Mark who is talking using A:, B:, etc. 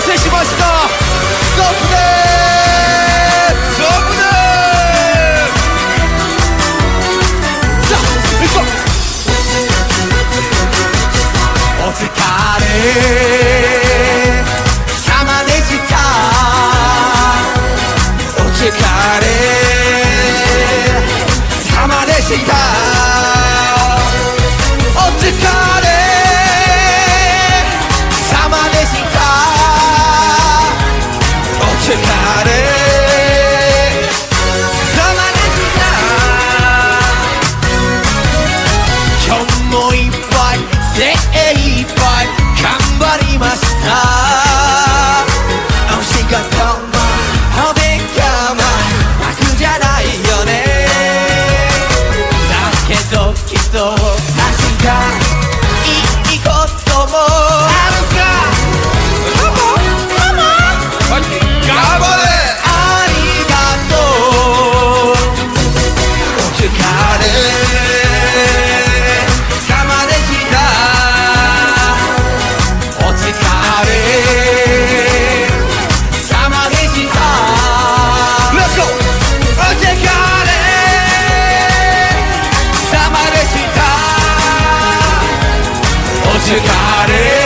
A: せしました。ストップでーす。ストップでーす。さあ行こう。お疲れ様でした。お疲れ様でした。お疲れ様でした。お疲れ様でした。今日もいっぱい精いっぱい頑張りました。お仕事もお勉強も楽じゃないよね。だけどきっと明日いいこともあるさ。頑張れ。ありがとう。お疲れ様でした。お疲れ様でした。 Let's go。 お疲れ様でした。お疲れ